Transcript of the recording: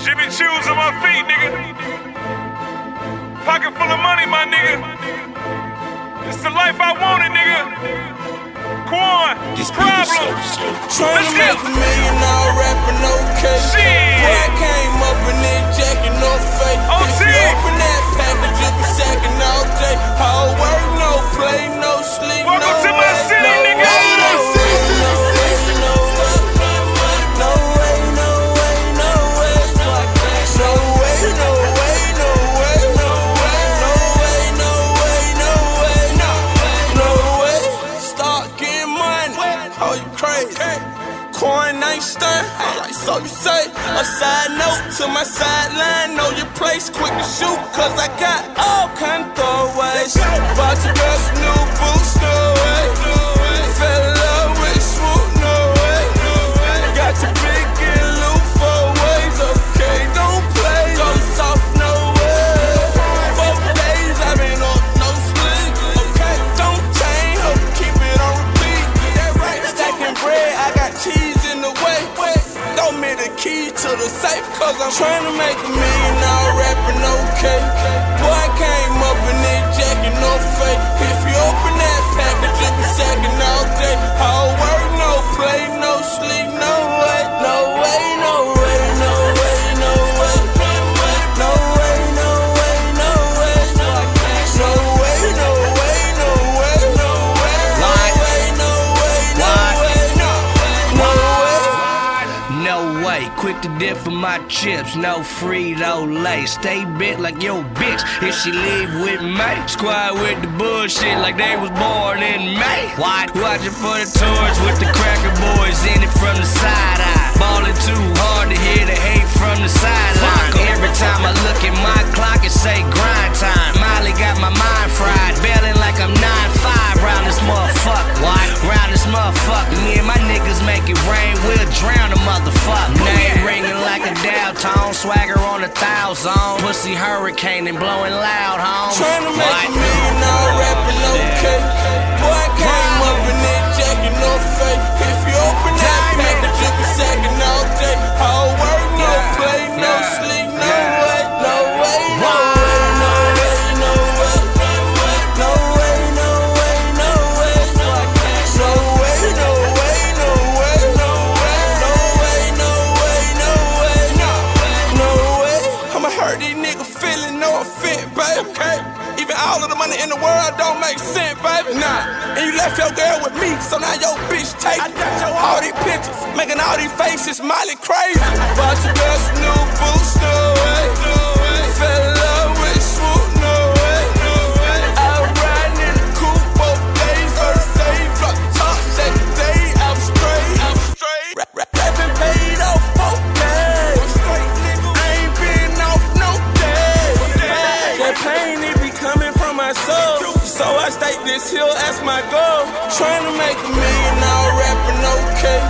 Jimmy Choo's on my feet, nigga. Pocket full of money, my nigga. It's the life I wanted, nigga. Quan, problem. Trying to make $1 million, rapping okay. Shit. Boy, I came up in that jacket, no fake. If you open that package, you be sacking all day. Hard work, no play, no sleep, Welcome no to my city, nigga. So you say, a side note to my sideline, know your place, quick to shoot, cause I got all kind of throwaways. Bought your girl some new boots, no way. Fell in love with swoop, no way. Got your big and loop 4 ways, okay, don't play. Go soft, no way. 4 days I've been up, no sleep, okay, don't change, hope keep it on repeat. That right, stacking bread, I got cheese in the way. Throw me the key to the safe, cause I'm trying to make $1 million, rapping okay. Boy, I came up in that jacket, no fake. If you open that package, you be sacking all day. Hard work, no play, no sleep, no way, no way, no way, no way, no way. No way, no way, no way. No way, no way, no way, no way. No way, no way, no way, no way. No way, quick to dip for my chips, no Frito-Lay. Stay bent like your bitch if she leave with me. Squad with the bullshit like they was born in May. Watching for the tours with the cracker boys in it from the side eye. Ballin' too hard to hear the hate from the sideline. Every time I look at my clock it say grind time. Molly got my mind fried, bailing like I'm 9'5" round this motherfucker. Round this motherfucker. Me and my niggas make it rain, we'll drown a motherfucker. Name ringing like a dial tone, swagger on 1,000. Pussy hurricane and blowing loud, home. Trying to make $1 million, rapping okay. Boy, I came up in that jacket, no fake. If you open that package, you be sacking all day. Hard work, no play, no sleep, no way, no way, no way, no way, no way. No way, no way, no way. No way, no way, no way. No way, no way, no way. No way. I'ma hurt these niggas feeling no offense, baby. Even all of the money in the world don't make sense, baby. Nah. And you left your girl with me, so now your bitch take all these pictures, making all these faces Miley crazy. Bought your girl some new boots, no way. Fell in love with swoop, no way. I was riding in the coupe both days. First day, drop top, second day, I was straight. Rapping paid off 4 days. I ain't been off no days. That pain, it be coming from my soul. So I stake this hill as my goal. Trying to make $1 million, rapping okay.